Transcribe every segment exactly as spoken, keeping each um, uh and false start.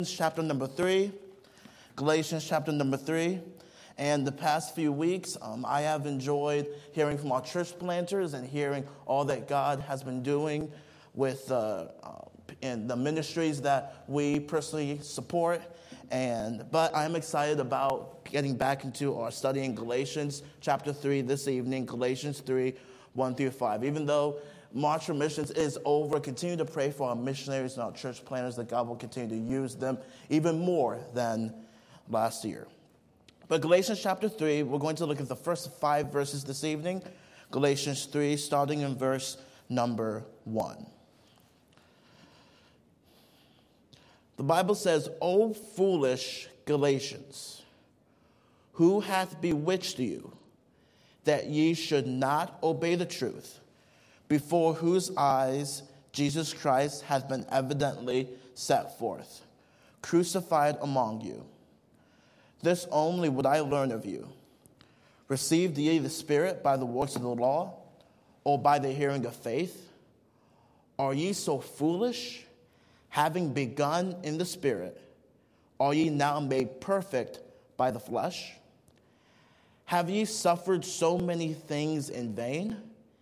chapter number three. Galatians chapter number three. And the past few weeks, um, I have enjoyed hearing from our church planters and hearing all that God has been doing with uh, uh, in the ministries that we personally support. And but I'm excited about getting back into our study in Galatians chapter three this evening, Galatians three, one through five. Even though March for Missions is over, continue to pray for our missionaries and our church planners that God will continue to use them even more than last year. But Galatians chapter three, we're going to look at the first five verses this evening. Galatians three, starting in verse number one. The Bible says, O foolish Galatians, who hath bewitched you, that ye should not obey the truth, before whose eyes Jesus Christ hath been evidently set forth, crucified among you. This only would I learn of you. Received ye the Spirit by the works of the law, or by the hearing of faith? Are ye so foolish? Having begun in the Spirit, are ye now made perfect by the flesh? Have ye suffered so many things in vain?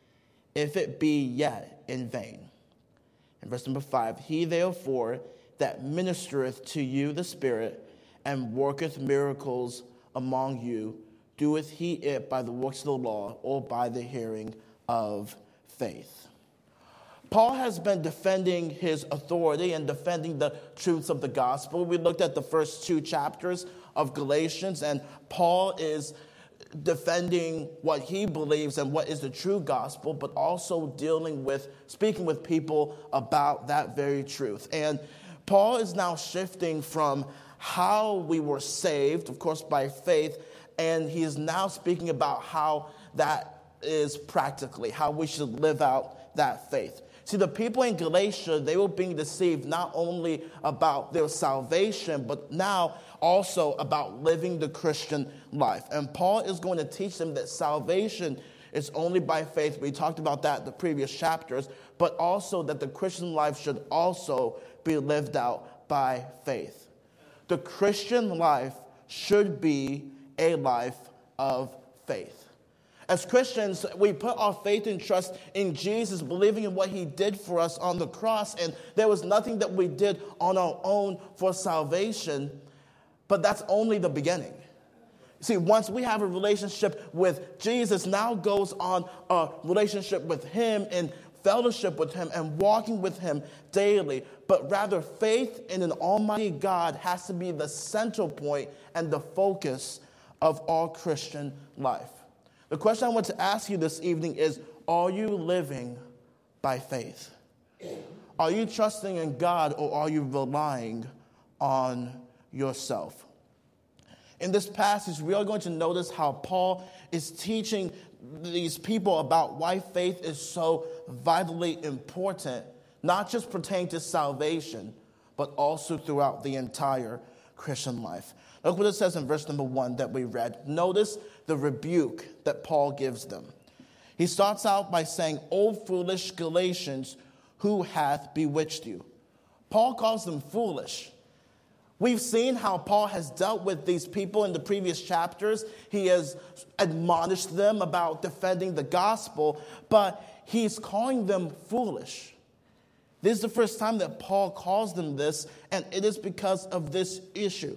If it be yet in vain. And verse number five, he therefore that ministereth to you the Spirit, and worketh miracles among you, doeth he it by the works of the law, or by the hearing of faith? Paul has been defending his authority and defending the truths of the gospel. We looked at the first two chapters of Galatians, and Paul is defending what he believes and what is the true gospel, but also dealing with, speaking with people about that very truth. And Paul is now shifting from how we were saved, of course, by faith, and he is now speaking about how that is practically, how we should live out that faith. See, the people in Galatia, they were being deceived not only about their salvation, but now also about living the Christian life. And Paul is going to teach them that salvation is only by faith. We talked about that in the previous chapters, but also that the Christian life should also be lived out by faith. The Christian life should be a life of faith. As Christians, we put our faith and trust in Jesus, believing in what he did for us on the cross. And there was nothing that we did on our own for salvation, but that's only the beginning. See, once we have a relationship with Jesus, now goes on a relationship with him and fellowship with him and walking with him daily. But rather, faith in an almighty God has to be the central point and the focus of our Christian life. The question I want to ask you this evening is, are you living by faith? Are you trusting in God, or are you relying on yourself? In this passage, we are going to notice how Paul is teaching these people about why faith is so vitally important, not just pertaining to salvation, but also throughout the entire Christian life. Look what it says in verse number one that we read. Notice the rebuke that Paul gives them. He starts out by saying, O foolish Galatians, who hath bewitched you? Paul calls them foolish. We've seen how Paul has dealt with these people in the previous chapters. He has admonished them about defending the gospel, but he's calling them foolish. This is the first time that Paul calls them this, and it is because of this issue.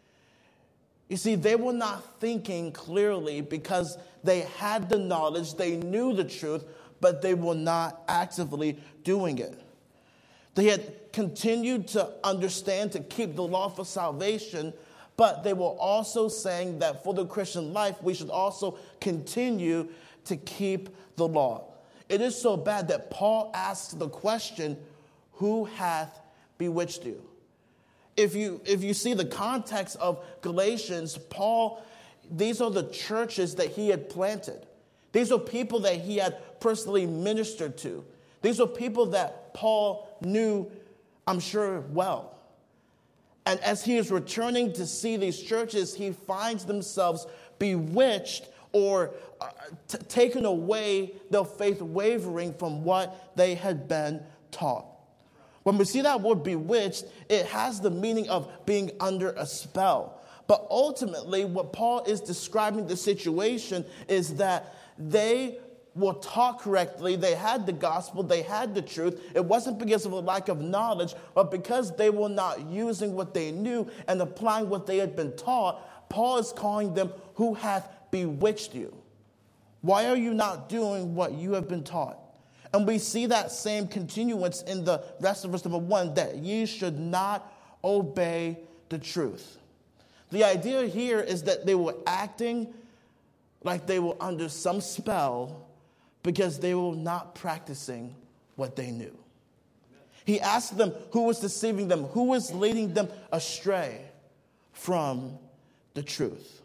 You see, they were not thinking clearly because they had the knowledge, they knew the truth, but they were not actively doing it. They had continued to understand, to keep the law for salvation, but they were also saying that for the Christian life, we should also continue to keep the law. It is so bad that Paul asks the question, who hath bewitched you? If you if you see the context of Galatians, Paul, these are the churches that he had planted. These are people that he had personally ministered to. These are people that Paul knew, I'm sure, well. And as he is returning to see these churches, he finds themselves bewitched or uh, t- taken away, their faith wavering from what they had been taught. When we see that word bewitched, it has the meaning of being under a spell. But ultimately, what Paul is describing the situation is that they were taught correctly. They had the gospel. They had the truth. It wasn't because of a lack of knowledge, but because they were not using what they knew and applying what they had been taught. Paul is calling them, who hath bewitched you? Why are you not doing what you have been taught? And we see that same continuance in the rest of verse number one, that ye should not obey the truth. The idea here is that they were acting like they were under some spell because they were not practicing what they knew. He asked them who was deceiving them, who was leading them astray from the truth.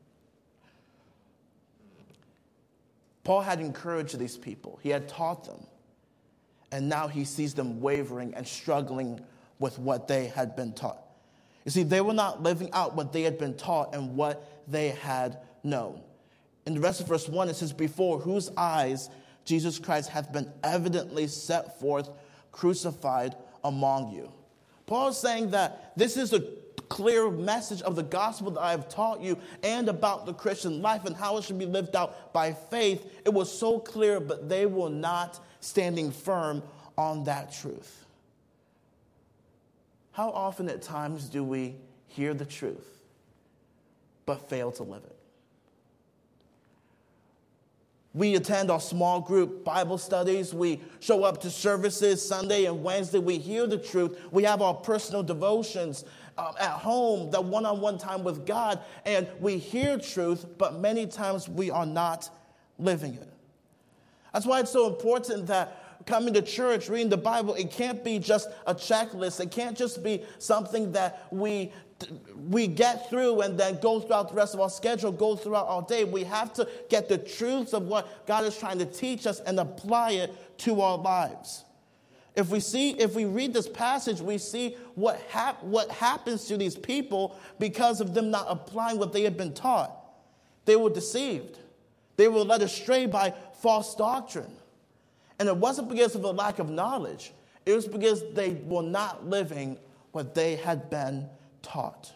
Paul had encouraged these people. He had taught them. And now he sees them wavering and struggling with what they had been taught. You see, they were not living out what they had been taught and what they had known. In the rest of verse one, it says, before whose eyes Jesus Christ hath been evidently set forth, crucified among you. Paul is saying that this is a clear message of the gospel that I have taught you and about the Christian life and how it should be lived out by faith. It was so clear, but they were not standing firm on that truth. How often at times do we hear the truth but fail to live it? We attend our small group Bible studies. We show up to services Sunday and Wednesday. We hear the truth. We have our personal devotions um, at home, the one-on-one time with God, and we hear truth, but many times we are not living it. That's why it's so important that coming to church, reading the Bible, it can't be just a checklist. It can't just be something that we we get through and then go throughout the rest of our schedule, go throughout our day. We have to get the truths of what God is trying to teach us and apply it to our lives. If we see, if we read this passage, we see what hap- what happens to these people because of them not applying what they had been taught. They were deceived. They were led astray by false doctrine. And it wasn't because of a lack of knowledge. It was because they were not living what they had been taught.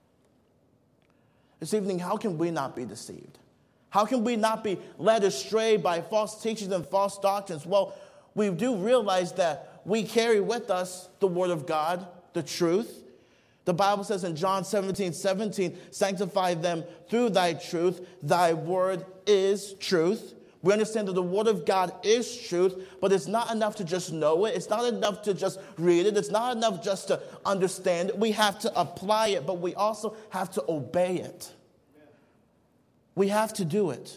This evening, how can we not be deceived? How can we not be led astray by false teachings and false doctrines? Well, we do realize that we carry with us the Word of God, the truth. The Bible says in John seventeen seventeen, sanctify them through thy truth. Thy word is truth. We understand that the Word of God is truth, but it's not enough to just know it. It's not enough to just read it. It's not enough just to understand it. We have to apply it, but we also have to obey it. We have to do it.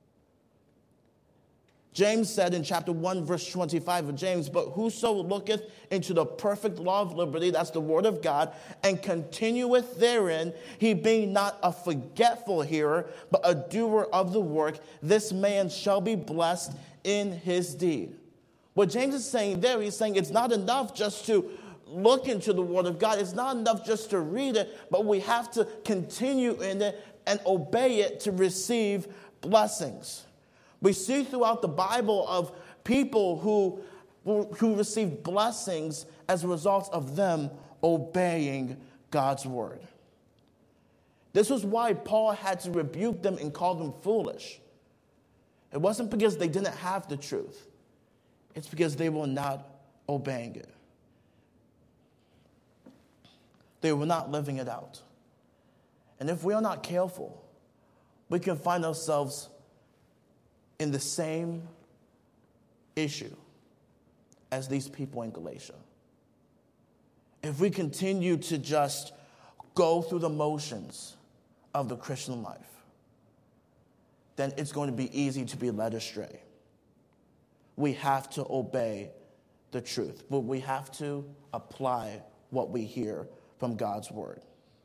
James said in chapter one, verse twenty-five of James, but whoso looketh into the perfect law of liberty, that's the word of God, and continueth therein, he being not a forgetful hearer, but a doer of the work, this man shall be blessed in his deed. What James is saying there, he's saying it's not enough just to look into the word of God. It's not enough just to read it, but we have to continue in it and obey it to receive blessings. We see throughout the Bible of people who, who received blessings as a result of them obeying God's word. This was why Paul had to rebuke them and call them foolish. It wasn't because they didn't have the truth. It's because they were not obeying it. They were not living it out. And if we are not careful, we can find ourselves in the same issue as these people in Galatia. If we continue to just go through the motions of the Christian life, then it's going to be easy to be led astray. We have to obey the truth, but we have to apply what we hear from God's word.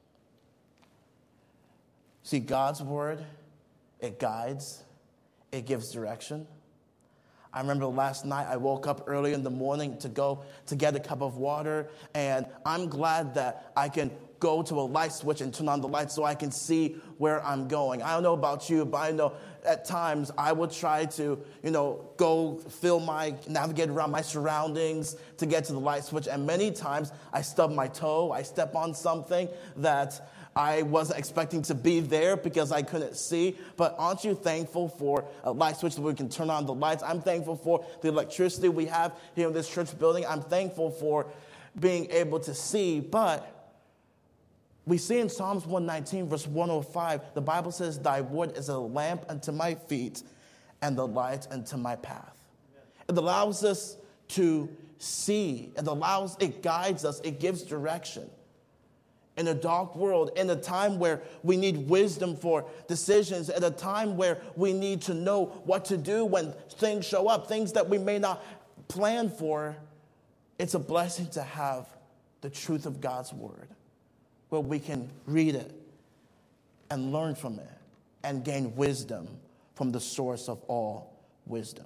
See, God's word, it guides. It gives direction. I remember last night I woke up early in the morning to go to get a cup of water, and I'm glad that I can go to a light switch and turn on the light so I can see where I'm going. I don't know about you, but I know at times I would try to, you know, go fill my, navigate around my surroundings to get to the light switch. And many times I stub my toe, I step on something that I wasn't expecting to be there because I couldn't see. But aren't you thankful for a light switch that we can turn on the lights? I'm thankful for the electricity we have here in this church building. I'm thankful for being able to see. But we see in Psalms one nineteen, verse one oh five, the Bible says, thy word is a lamp unto my feet and the light unto my path. It allows us to see. It allows, it guides us. It gives direction. In a dark world, in a time where we need wisdom for decisions, at a time where we need to know what to do when things show up, things that we may not plan for, it's a blessing to have the truth of God's word, where we can read it and learn from it and gain wisdom from the source of all wisdom.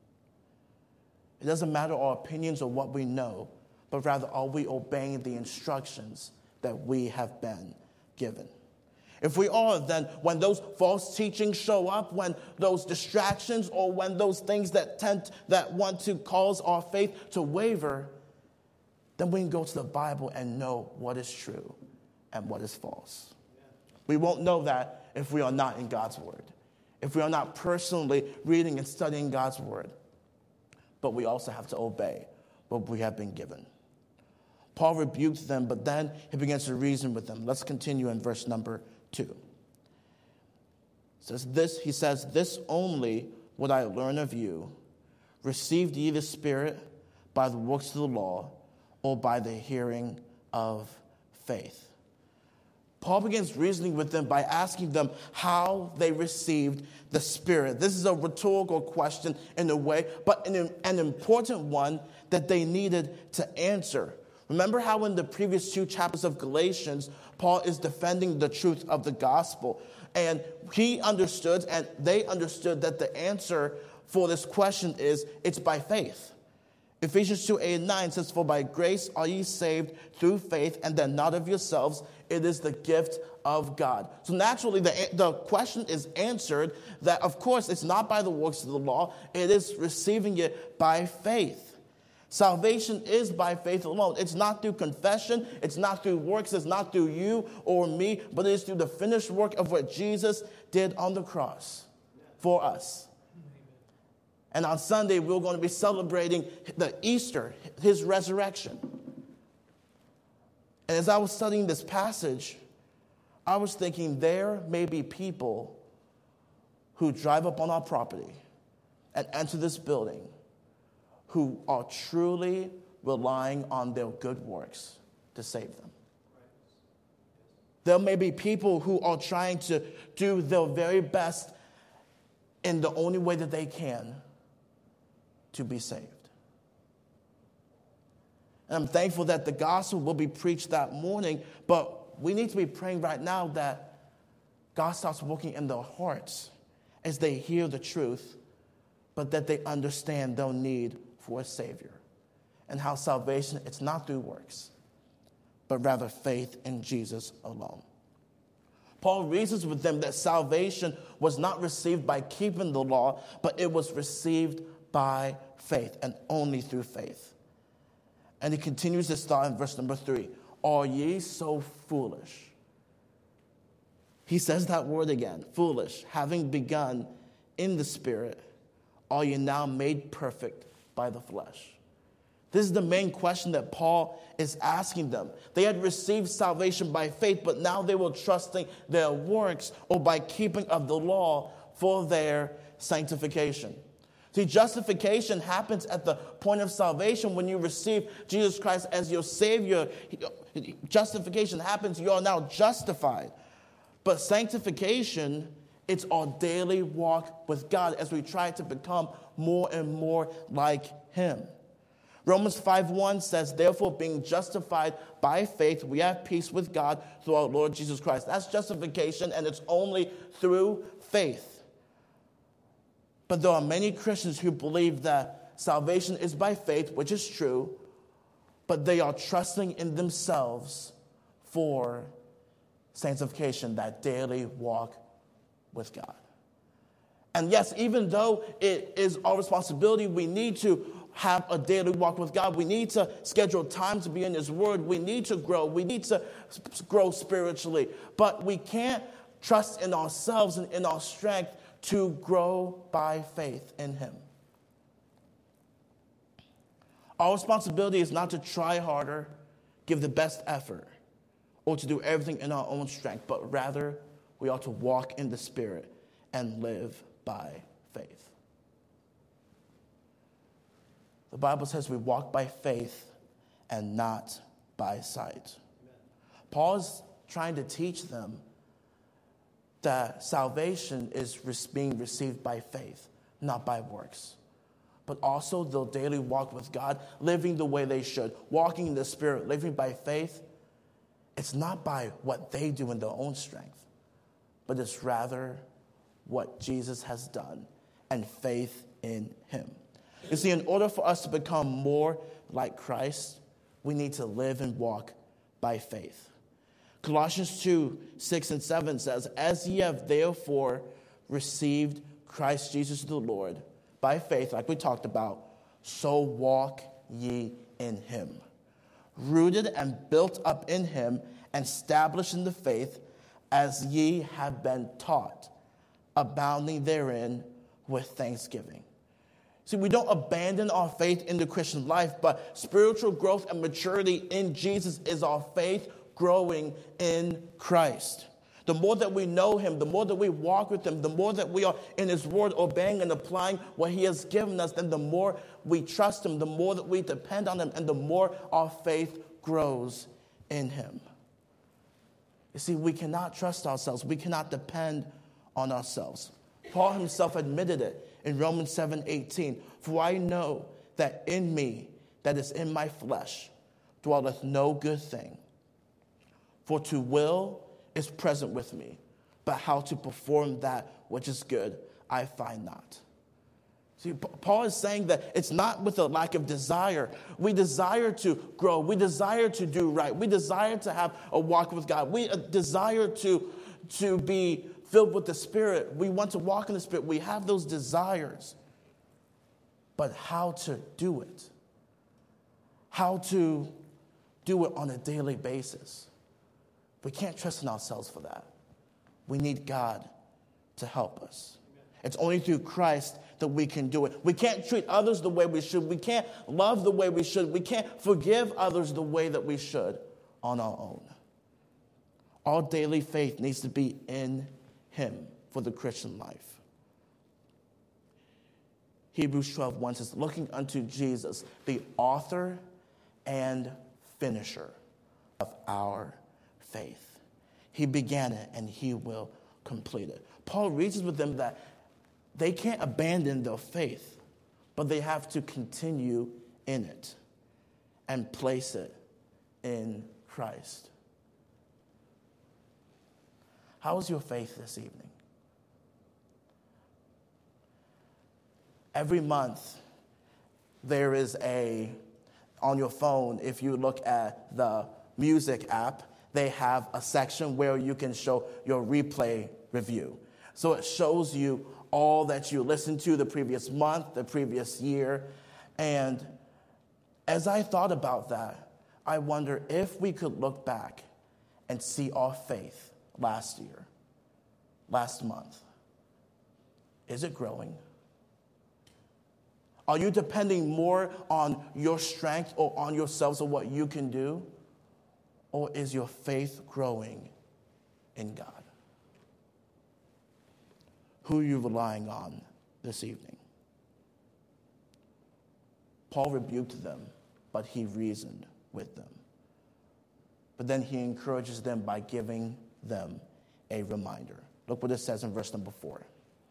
It doesn't matter our opinions or what we know, but rather are we obeying the instructions that we have been given. If we are, then when those false teachings show up, when those distractions or when those things that tend that want to cause our faith to waver, then we can go to the Bible and know what is true and what is false. We won't know that if we are not in God's word, if we are not personally reading and studying God's word. But we also have to obey what we have been given. Paul rebukes them, but then he begins to reason with them. Let's continue in verse number two. It says this, he says, this only would I learn of you. Received ye the Spirit by the works of the law or by the hearing of faith? Paul begins reasoning with them by asking them how they received the Spirit. This is a rhetorical question in a way, but an, an important one that they needed to answer. Remember how in the previous two chapters of Galatians, Paul is defending the truth of the gospel. And he understood and they understood that the answer for this question is it's by faith. Ephesians two, eight, and nine says, for by grace are ye saved through faith, and that not of yourselves, it is the gift of God. So naturally, the, the question is answered that, of course, it's not by the works of the law. It is receiving it by faith. Salvation is by faith alone. It's not through confession. It's not through works. It's not through you or me, but it is through the finished work of what Jesus did on the cross for us. And on Sunday, we're going to be celebrating the Easter, his resurrection. And as I was studying this passage, I was thinking there may be people who drive up on our property and enter this building who are truly relying on their good works to save them. There may be people who are trying to do their very best in the only way that they can to be saved. And I'm thankful that the gospel will be preached that morning, but we need to be praying right now that God starts working in their hearts as they hear the truth, but that they understand their need for a Savior, and how salvation, it's not through works, but rather faith in Jesus alone. Paul reasons with them that salvation was not received by keeping the law, but it was received by faith, and only through faith. And he continues this thought in verse number three. Are ye so foolish? He says that word again, foolish. Having begun in the Spirit, are you now made perfect by the flesh? This is the main question that Paul is asking them. They had received salvation by faith, but now they were trusting their works or by keeping of the law for their sanctification. See, justification happens at the point of salvation when you receive Jesus Christ as your Savior. Justification happens, you are now justified. But sanctification, it's our daily walk with God as we try to become more and more like Him. Romans five one says, therefore, being justified by faith, we have peace with God through our Lord Jesus Christ. That's justification, and it's only through faith. But there are many Christians who believe that salvation is by faith, which is true, but they are trusting in themselves for sanctification, that daily walk with God. And yes, even though it is our responsibility, we need to have a daily walk with God. We need to schedule time to be in His Word. We need to grow. We need to grow spiritually. But we can't trust in ourselves and in our strength to grow by faith in Him. Our responsibility is not to try harder, give the best effort, or to do everything in our own strength, but rather we ought to walk in the Spirit and live by faith. The Bible says we walk by faith and not by sight. Amen. Paul is trying to teach them that salvation is being received by faith, not by works. But also they'll daily walk with God, living the way they should, walking in the Spirit, living by faith. It's not by what they do in their own strength, but it's rather what Jesus has done and faith in Him. You see, in order for us to become more like Christ, we need to live and walk by faith. Colossians two, six and seven says, as ye have therefore received Christ Jesus the Lord, by faith, like we talked about, so walk ye in Him, rooted and built up in Him, and established in the faith, as ye have been taught, abounding therein with thanksgiving. See, we don't abandon our faith in the Christian life, but spiritual growth and maturity in Jesus is our faith growing in Christ. The more that we know Him, the more that we walk with Him, the more that we are in His Word obeying and applying what He has given us, then the more we trust Him, the more that we depend on Him, and the more our faith grows in Him. You see, we cannot trust ourselves. We cannot depend on ourselves. Paul himself admitted it in Romans seven eighteen. For I know that in me, that is in my flesh, dwelleth no good thing. For to will is present with me, but how to perform that which is good, I find not. See, Paul is saying that it's not with a lack of desire. We desire to grow. We desire to do right. We desire to have a walk with God. We desire to, to be filled with the Spirit. We want to walk in the Spirit. We have those desires. But how to do it? How to do it on a daily basis? We can't trust in ourselves for that. We need God to help us. It's only through Christ that we can do it. We can't treat others the way we should. We can't love the way we should. We can't forgive others the way that we should on our own. Our daily faith needs to be in Him for the Christian life. Hebrews twelve one says, looking unto Jesus, the author and finisher of our faith. He began it and He will complete it. Paul reasons with them that they can't abandon their faith, but they have to continue in it and place it in Christ. How is your faith this evening? Every month, there is a, on your phone, if you look at the music app, they have a section where you can show your replay review. So it shows you all that you listened to the previous month, the previous year. And as I thought about that, I wonder if we could look back and see our faith last year, last month. Is it growing? Are you depending more on your strength or on yourselves or what you can do? Or is your faith growing in God? Who are you relying on this evening? Paul rebuked them, but he reasoned with them. But then he encourages them by giving them a reminder. Look what it says in verse number four.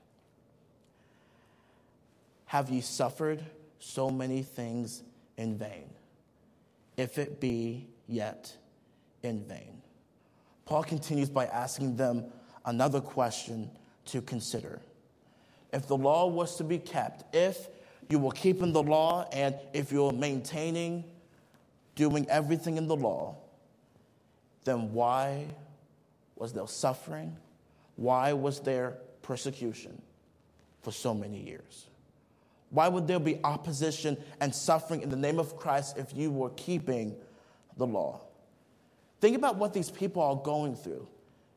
Have ye suffered so many things in vain, if it be yet in vain? Paul continues by asking them another question to consider. If the law was to be kept, if you were keeping the law, and if you're maintaining, doing everything in the law, then why was there suffering? Why was there persecution for so many years? Why would there be opposition and suffering in the name of Christ if you were keeping the law? Think about what these people are going through.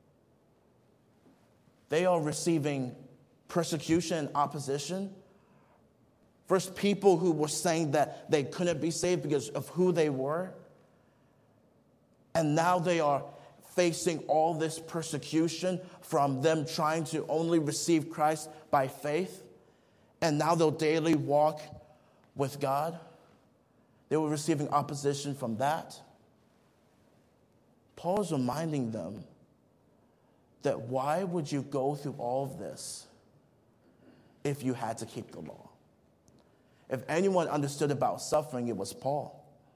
They are receiving persecution and opposition. First, people who were saying that they couldn't be saved because of who they were. And now they are facing all this persecution from them trying to only receive Christ by faith. And now they'll daily walk with God. They were receiving opposition from that. Paul is reminding them that why would you go through all of this if you had to keep the law? If anyone understood about suffering, it was Paul.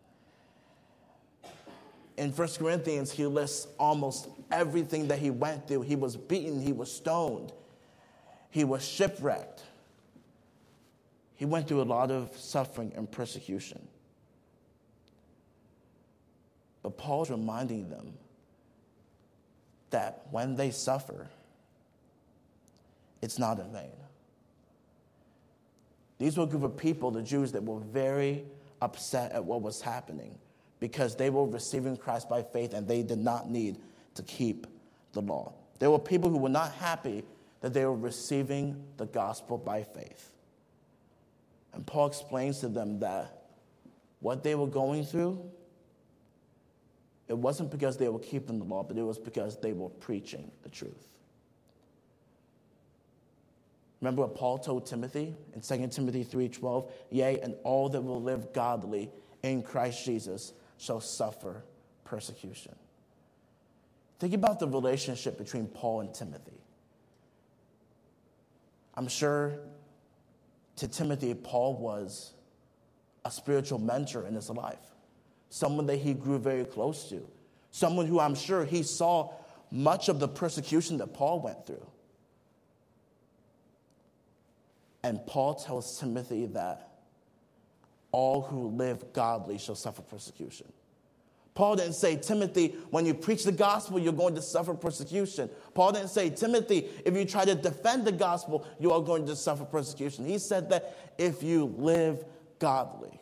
In First Corinthians, he lists almost everything that he went through. He was beaten, he was stoned, he was shipwrecked. He went through a lot of suffering and persecution. But Paul's reminding them that when they suffer, it's not in vain. These were a group of people, the Jews, that were very upset at what was happening because they were receiving Christ by faith and they did not need to keep the law. There were people who were not happy that they were receiving the gospel by faith. And Paul explains to them that what they were going through, it wasn't because they were keeping the law, but it was because they were preaching the truth. Remember what Paul told Timothy in Second Timothy three twelve? Yea, and all that will live godly in Christ Jesus shall suffer persecution. Think about the relationship between Paul and Timothy. I'm sure to Timothy, Paul was a spiritual mentor in his life, someone that he grew very close to, someone who I'm sure he saw much of the persecution that Paul went through. And Paul tells Timothy that all who live godly shall suffer persecution. Paul didn't say, Timothy, when you preach the gospel, you're going to suffer persecution. Paul didn't say, Timothy, if you try to defend the gospel, you are going to suffer persecution. He said that if you live godly.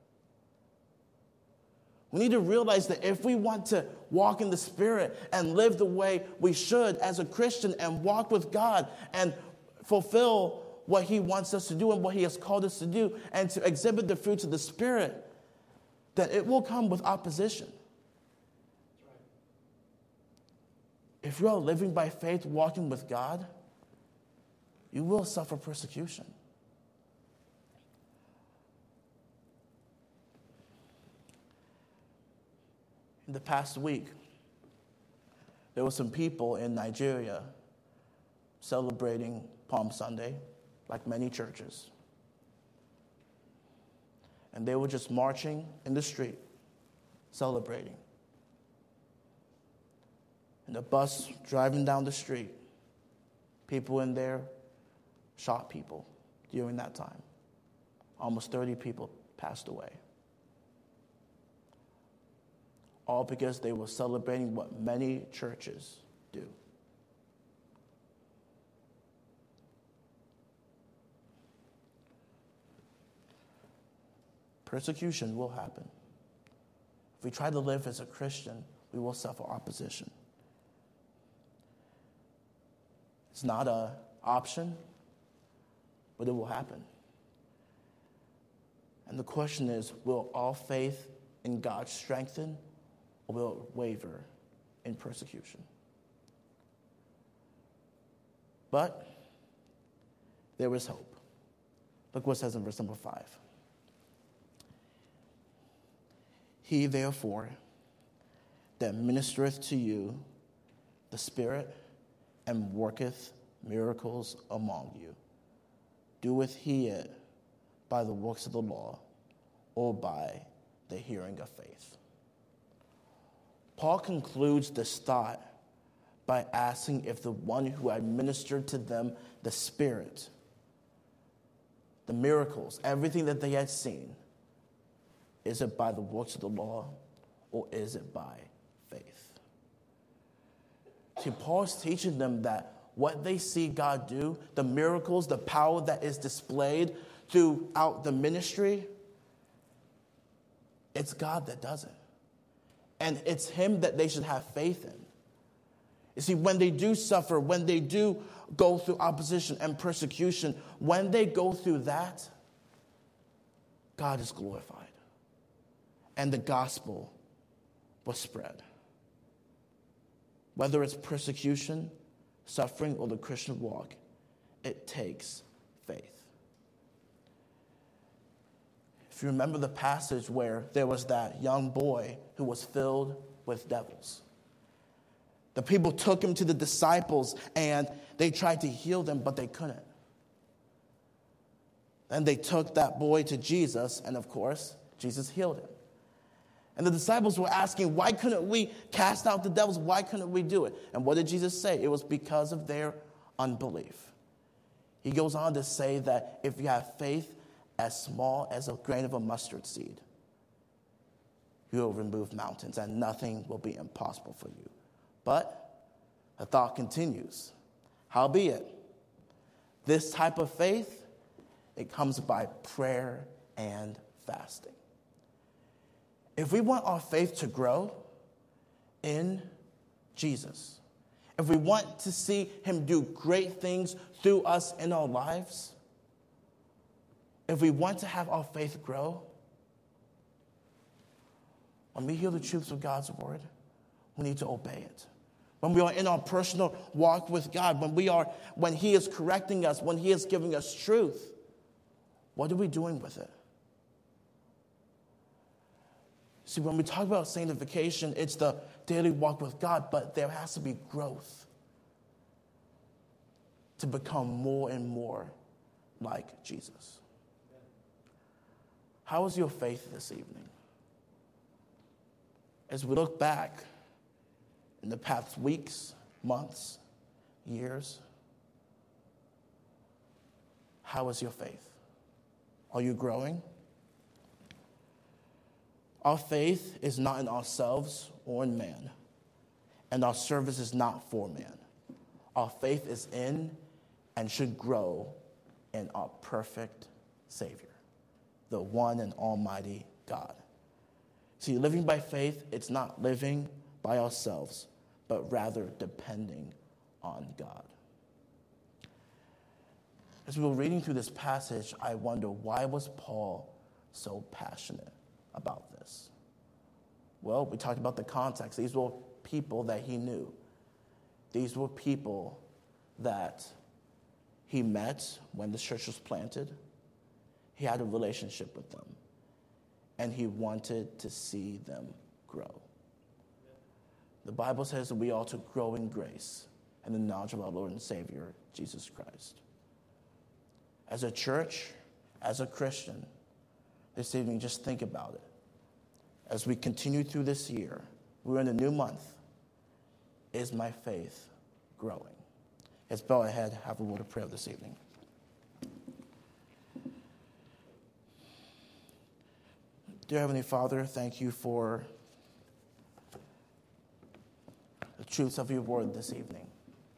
We need to realize that if we want to walk in the Spirit and live the way we should as a Christian and walk with God and fulfill what he wants us to do and what he has called us to do and to exhibit the fruits of the Spirit, that it will come with opposition. If you are living by faith, walking with God, you will suffer persecution. In the past week, there were some people in Nigeria celebrating Palm Sunday, like many churches. And they were just marching in the street, celebrating. And the bus driving down the street, people in there shot people during that time. Almost thirty people passed away. All because they were celebrating what many churches do. Persecution will happen. If we try to live as a Christian, we will suffer opposition. It's not an option, but it will happen. And the question is, will all faith in God strengthen, or will it waver in persecution? But there is hope. Look what it says in verse number five. He, therefore, that ministereth to you the Spirit and worketh miracles among you, doeth he it by the works of the law or by the hearing of faith? Paul concludes this thought by asking if the one who had ministered to them the Spirit, the miracles, everything that they had seen, is it by the works of the law or is it by faith? See, Paul's teaching them that what they see God do, the miracles, the power that is displayed throughout the ministry, it's God that does it. And it's him that they should have faith in. You see, when they do suffer, when they do go through opposition and persecution, when they go through that, God is glorified. And the gospel was spread. Whether it's persecution, suffering, or the Christian walk, it takes faith. If you remember the passage where there was that young boy who was filled with devils. The people took him to the disciples and they tried to heal them, but they couldn't. And they took that boy to Jesus, and of course, Jesus healed him. And the disciples were asking, why couldn't we cast out the devils? Why couldn't we do it? And what did Jesus say? It was because of their unbelief. He goes on to say that if you have faith as small as a grain of a mustard seed, you will remove mountains, and nothing will be impossible for you. But the thought continues. Howbeit, this type of faith, it comes by prayer and fasting. If we want our faith to grow in Jesus, if we want to see him do great things through us in our lives, if we want to have our faith grow, when we hear the truths of God's word, we need to obey it. When we are in our personal walk with God, when we are, when he is correcting us, when he is giving us truth, what are we doing with it? See, when we talk about sanctification, it's the daily walk with God, but there has to be growth to become more and more like Jesus. How is your faith this evening? As we look back in the past weeks, months, years, how is your faith? Are you growing? Our faith is not in ourselves or in man, and our service is not for man. Our faith is in and should grow in our perfect Savior, the one and almighty God. See, living by faith, it's not living by ourselves, but rather depending on God. As we were reading through this passage, I wonder, why was Paul so passionate about this? Well, we talked about the context. These were people that he knew. These were people that he met when the church was planted. He had a relationship with them, and he wanted to see them grow. The Bible says that we ought to grow in grace and the knowledge of our Lord and Savior, Jesus Christ. As a church, as a Christian, this evening, just think about it. As we continue through this year, we're in a new month. Is my faith growing? Let's bow our head, have a word of prayer this evening. Dear Heavenly Father, thank you for the truths of your word this evening.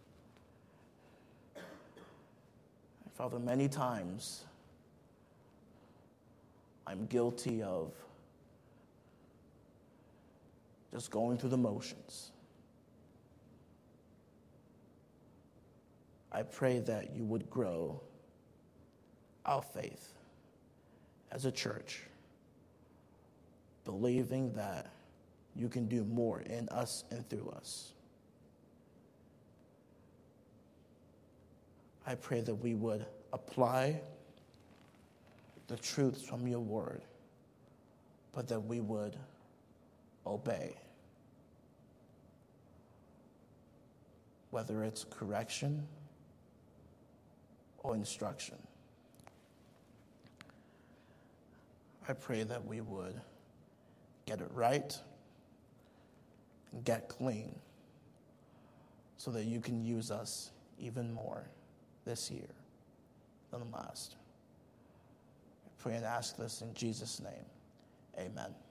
Father, many times I'm guilty of just going through the motions. I pray that you would grow our faith as a church, believing that you can do more in us and through us. I pray that we would apply the truths from your word, but that we would obey. Whether it's correction or instruction. I pray that we would get it right and get clean so that you can use us even more this year than the last. I pray and ask this in Jesus' name. Amen.